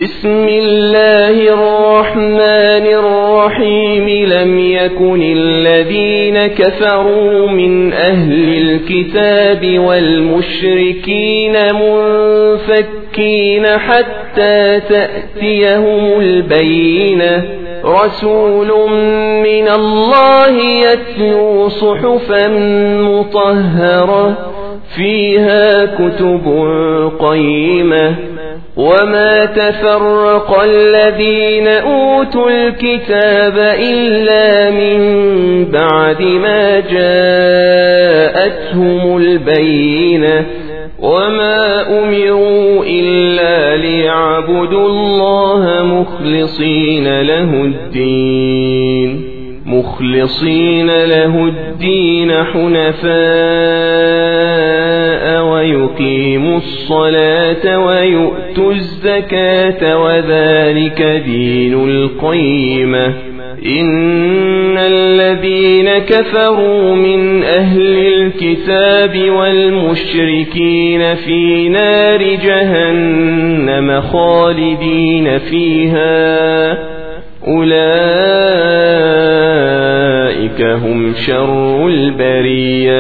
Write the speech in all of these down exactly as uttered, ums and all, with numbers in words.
بسم الله الرحمن الرحيم لم يكن الذين كفروا من أهل الكتاب والمشركين منفكين حتى تأتيهم البينة رسول من الله يتلو صحفا مطهرة فيها كتب قيمة وما تفرق الذين أوتوا الكتاب إلا من بعد ما جاءتهم البينة وما أمروا إلا ليعبدوا الله مخلصين له الدين مخلصين له الدين حنفاء ويقيموا الصلاة ويؤتوا الزكاة وذلك دين القيمة إن الذين كفروا من أهل الكتاب والمشركين في نار جهنم خالدين فيها أولئك هم شر البرية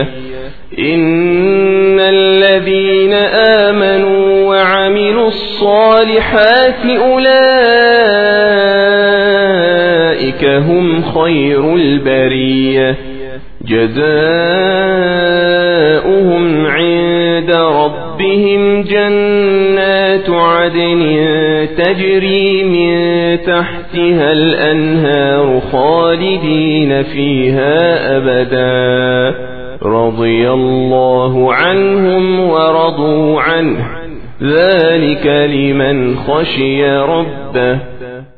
إن الذين آمنوا وعملوا الصالحات أولئك هم خير البرية جزاؤهم عند ربهم جنات عدن تجري من تحتها الأنهار خالدين فيها أبدا رضي الله عنهم ورضوا عنه ذلك لمن خشي ربه